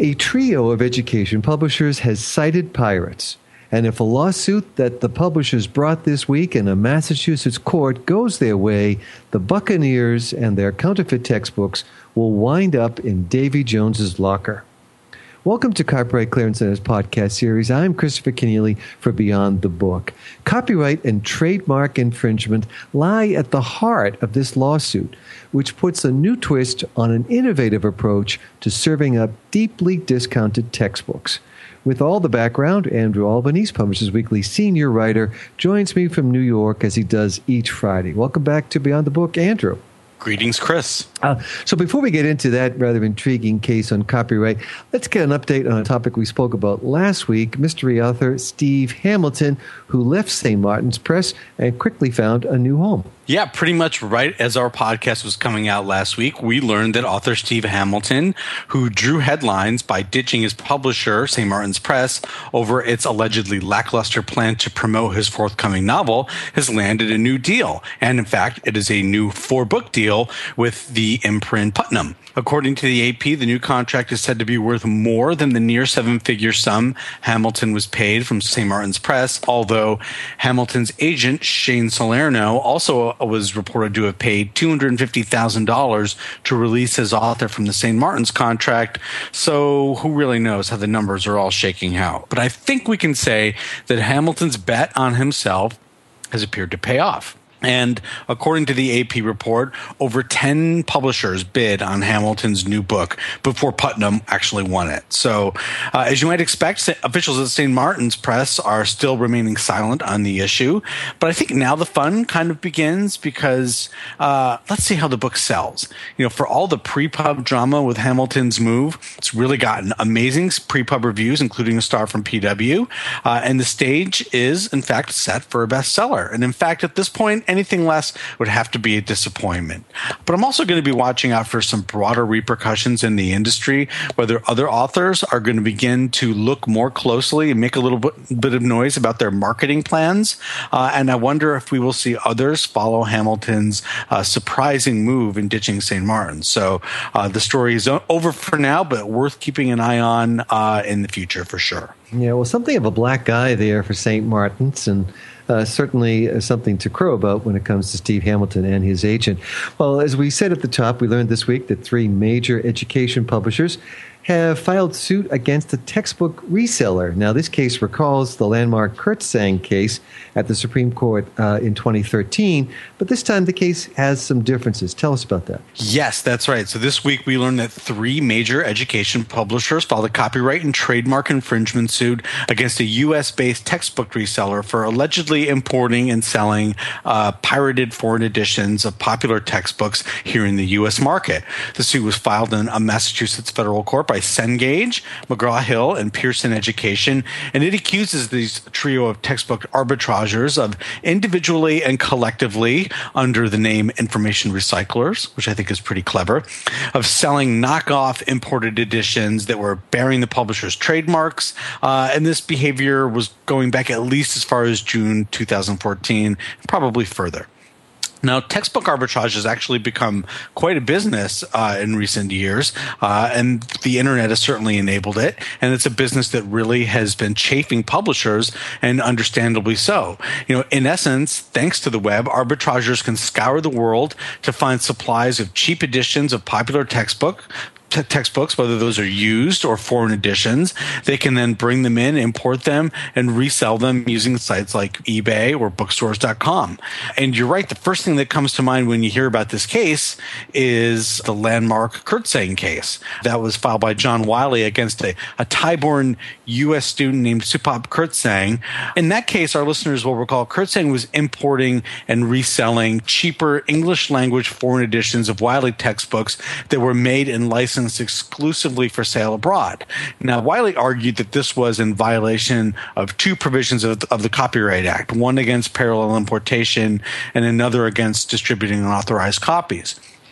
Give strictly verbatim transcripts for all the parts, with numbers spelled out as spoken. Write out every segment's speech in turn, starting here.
A trio of education publishers has cited pirates. And if a lawsuit that the publishers brought this week in a Massachusetts court goes their way, the Buccaneers and their counterfeit textbooks will wind up in Davy Jones's locker. Welcome to Copyright Clearance Center's podcast series. I'm Christopher Kenneally for Beyond the Book. Copyright and trademark infringement lie at the heart of this lawsuit, which puts a new twist on an innovative approach to serving up deeply discounted textbooks. With all the background, Andrew Albanese, Publishers Weekly senior writer, joins me from New York as he does each Friday. Welcome back to Beyond the Book, Andrew. Greetings, Chris. Uh, so before we get into that rather intriguing case on copyright, let's get an update on a topic we spoke about last week, mystery author Steve Hamilton, who left Saint Martin's Press and quickly found a new home. Yeah, pretty much right as our podcast was coming out last week, we learned that author Steve Hamilton, who drew headlines by ditching his publisher, Saint Martin's Press, over its allegedly lackluster plan to promote his forthcoming novel, has landed a new deal. And in fact, it is a new four-book deal with the imprint Putnam. According to the A P, the new contract is said to be worth more than the near seven-figure sum Hamilton was paid from Saint Martin's Press, although Hamilton's agent, Shane Salerno, also was reported to have paid two hundred fifty thousand dollars to release his author from the Saint Martin's contract, so who really knows how the numbers are all shaking out. But I think we can say that Hamilton's bet on himself has appeared to pay off. And according to the A P report, over ten publishers bid on Hamilton's new book before Putnam actually won it. So, uh, as you might expect, officials at Saint Martin's Press are still remaining silent on the issue. But I think now the fun kind of begins because uh, let's see how the book sells. You know, for all the pre-pub drama with Hamilton's move, it's really gotten amazing pre-pub reviews, including a star from P W. Uh, and the stage is, in fact, set for a bestseller. And in fact, at this point, anything less would have to be a disappointment. But I'm also going to be watching out for some broader repercussions in the industry, whether other authors are going to begin to look more closely and make a little bit, bit of noise about their marketing plans. Uh, and I wonder if we will see others follow Hamilton's uh, surprising move in ditching Saint Martin's. So uh, the story is over for now, but worth keeping an eye on uh, in the future for sure. Yeah, well, something of a black eye there for Saint Martin's, and Uh, certainly uh, something to crow about when it comes to Steve Hamilton and his agent. Well, as we said at the top, we learned this week that three major education publishers have filed suit against a textbook reseller. Now, this case recalls the landmark Kirtsaeng case at the Supreme Court uh, in twenty thirteen, but this time the case has some differences. Tell us about that. Yes, that's right. So this week we learned that three major education publishers filed a copyright and trademark infringement suit against a U S-based textbook reseller for allegedly importing and selling uh, pirated foreign editions of popular textbooks here in the U S market. The suit was filed in a Massachusetts federal court by Cengage, McGraw-Hill, and Pearson Education, and it accuses these trio of textbook arbitrageurs of individually and collectively, under the name information recyclers, which I think is pretty clever, of selling knockoff imported editions that were bearing the publisher's trademarks, uh, and this behavior was going back at least as far as June two thousand fourteen, probably further. Now, textbook arbitrage has actually become quite a business uh, in recent years, uh, and the internet has certainly enabled it. And it's a business that really has been chafing publishers, and understandably so. You know, in essence, thanks to the web, arbitrageurs can scour the world to find supplies of cheap editions of popular textbook. textbooks, whether those are used or foreign editions. They can then bring them in, import them, and resell them using sites like eBay or bookstores dot com. And you're right, the first thing that comes to mind when you hear about this case is the landmark Kirtsaeng case that was filed by John Wiley against a, a Thai-born U S student named Supap Kirtsaeng. In that case, our listeners will recall Kirtsaeng was importing and reselling cheaper English-language foreign editions of Wiley textbooks that were made and licensed exclusively for sale abroad. Now, Wiley argued that this was in violation of two provisions of, of the Copyright Act, one against parallel importation and another against distributing unauthorized copies.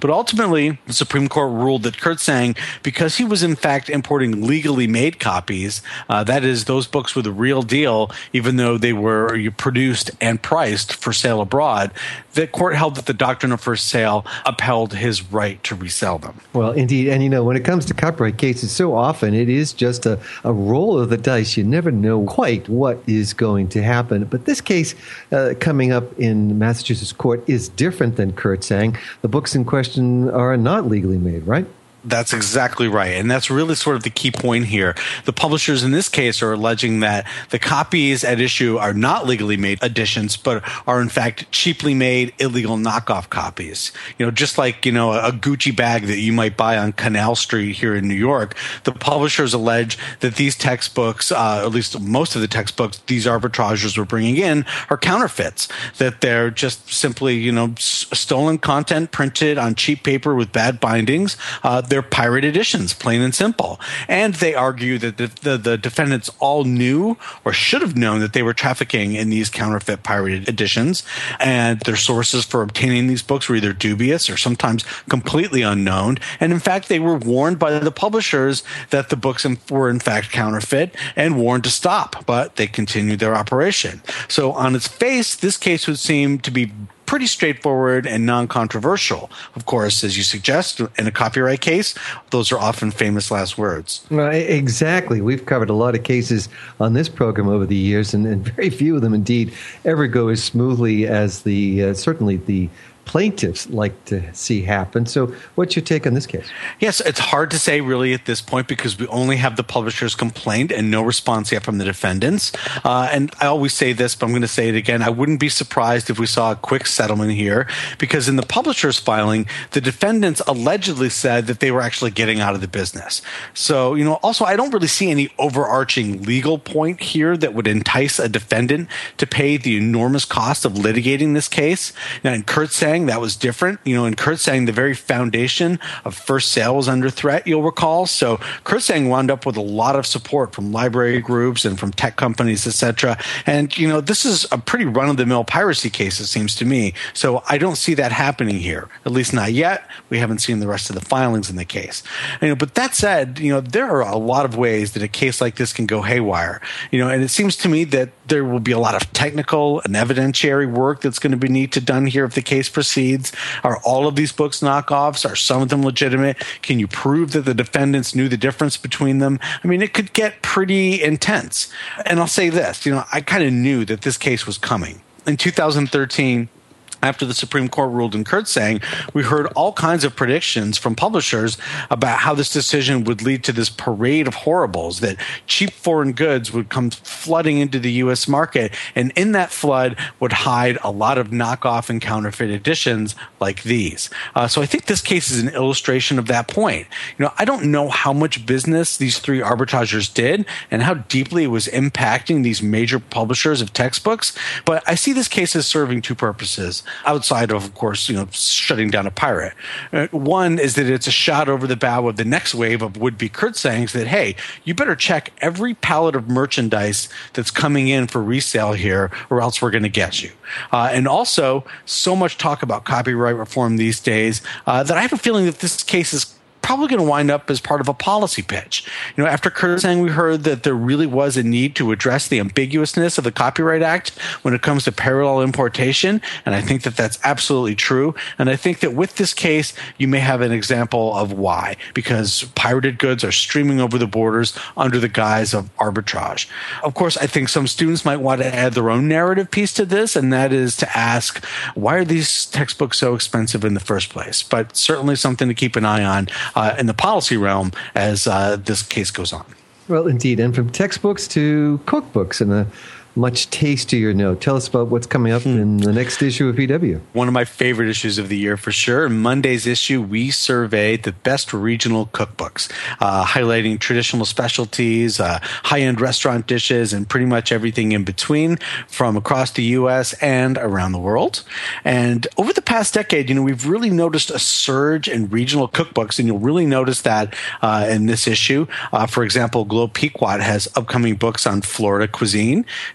But ultimately, the Supreme Court ruled that Kirtsaeng, because he was in fact importing legally made copies, uh, that is, those books were the real deal, even though they were produced and priced for sale abroad, the court held that the doctrine of first sale upheld his right to resell them. Well, indeed. And, you know, when it comes to copyright cases, so often it is just a, a roll of the dice. You never know quite what is going to happen. But this case uh, coming up in Massachusetts court is different than Kirtsaeng. The books in question are not legally made, right? That's exactly right. And that's really sort of the key point here. The publishers in this case are alleging that the copies at issue are not legally made editions, but are in fact cheaply made illegal knockoff copies. You know, just like, you know, a Gucci bag that you might buy on Canal Street here in New York, the publishers allege that these textbooks, uh, at least most of the textbooks these arbitrageurs were bringing in, are counterfeits, that they're just simply, you know, s- stolen content printed on cheap paper with bad bindings. Uh, They're pirate editions, plain and simple. And they argue that the, the, the defendants all knew or should have known that they were trafficking in these counterfeit pirated editions. And their sources for obtaining these books were either dubious or sometimes completely unknown. And in fact, they were warned by the publishers that the books were in fact counterfeit and warned to stop, but they continued their operation. So on its face, this case would seem to be pretty straightforward and non-controversial. Of course, as you suggest, in a copyright case, those are often famous last words. Well, exactly. We've covered a lot of cases on this program over the years, and, and very few of them indeed ever go as smoothly as the uh, certainly the plaintiffs like to see happen. So what's your take on this case? Yes, it's hard to say really at this point because we only have the publisher's complaint and no response yet from the defendants. Uh, and I always say this, but I'm going to say it again. I wouldn't be surprised if we saw a quick settlement here because in the publisher's filing, the defendants allegedly said that they were actually getting out of the business. So, you know, also I don't really see any overarching legal point here that would entice a defendant to pay the enormous cost of litigating this case. Now, in Kirtsaeng, that was different. You know, in Kirtsaeng, the very foundation of first sale was under threat, you'll recall. So Kirtsaeng wound up with a lot of support from library groups and from tech companies, et cetera. And, you know, this is a pretty run-of-the-mill piracy case, it seems to me. So I don't see that happening here, at least not yet. We haven't seen the rest of the filings in the case. You know, but that said, you know, there are a lot of ways that a case like this can go haywire. You know, and it seems to me that there will be a lot of technical and evidentiary work that's going to be need to done here if the case proceeds. Are all of these books knockoffs? Are some of them legitimate? Can you prove that the defendants knew the difference between them? I mean, it could get pretty intense. And I'll say this, you know, I kind of knew that this case was coming. In two thousand thirteen, after the Supreme Court ruled in Kirtsaeng, we heard all kinds of predictions from publishers about how this decision would lead to this parade of horribles, that cheap foreign goods would come flooding into the U S market, and in that flood would hide a lot of knockoff and counterfeit editions like these. Uh, so I think this case is an illustration of that point. You know, I don't know how much business these three arbitrageurs did and how deeply it was impacting these major publishers of textbooks, but I see this case as serving two purposes. Outside of, of course, you know, shutting down a pirate. Uh, one is that it's a shot over the bow of the next wave of would-be Kirtsaengs that, hey, you better check every pallet of merchandise that's coming in for resale here or else we're going to get you. Uh, and also, so much talk about copyright reform these days uh, that I have a feeling that this case is probably going to wind up as part of a policy pitch. You know, after Kirtsaeng, we heard that there really was a need to address the ambiguousness of the Copyright Act when it comes to parallel importation, and I think that that's absolutely true. And I think that with this case, you may have an example of why, because pirated goods are streaming over the borders under the guise of arbitrage. Of course, I think some students might want to add their own narrative piece to this, and that is to ask, why are these textbooks so expensive in the first place? But certainly something to keep an eye on Uh, in the policy realm as uh, this case goes on. Well, indeed. And from textbooks to cookbooks and a much tastier note. Tell us about what's coming up in the next issue of P W. One of my favorite issues of the year for sure. In Monday's issue, we surveyed the best regional cookbooks, uh, highlighting traditional specialties, uh, high-end restaurant dishes, and pretty much everything in between from across the U S and around the world. And over the past decade, you know, we've really noticed a surge in regional cookbooks, and you'll really notice that uh, in this issue. Uh, for example, Globe Pequot has upcoming books on Florida cuisine.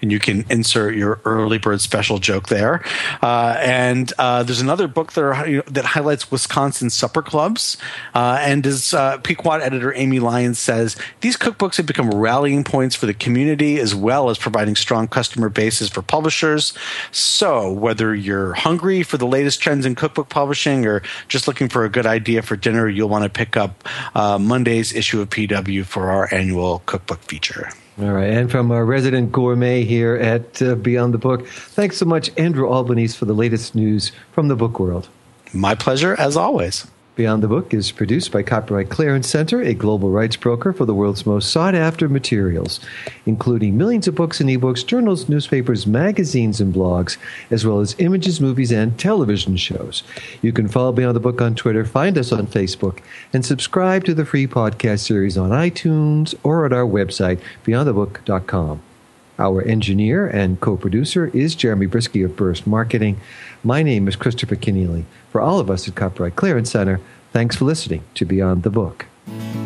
and you can insert your early bird special joke there. Uh, and uh, there's another book that, are, you know, that highlights Wisconsin supper clubs. Uh, and as uh, Pequot editor Amy Lyons says, these cookbooks have become rallying points for the community as well as providing strong customer bases for publishers. So whether you're hungry for the latest trends in cookbook publishing or just looking for a good idea for dinner, you'll want to pick up uh, Monday's issue of P W for our annual cookbook feature. All right. And from our resident gourmet here at uh, Beyond the Book, thanks so much, Andrew Albanese, for the latest news from the book world. My pleasure, as always. Beyond the Book is produced by Copyright Clearance Center, a global rights broker for the world's most sought-after materials, including millions of books and ebooks, journals, newspapers, magazines, and blogs, as well as images, movies, and television shows. You can follow Beyond the Book on Twitter, find us on Facebook, and subscribe to the free podcast series on iTunes or at our website, beyond the book dot com. Our engineer and co-producer is Jeremy Brisky of Burst Marketing. My name is Christopher Keneally. For all of us at Copyright Clearance Center, thanks for listening to Beyond the Book.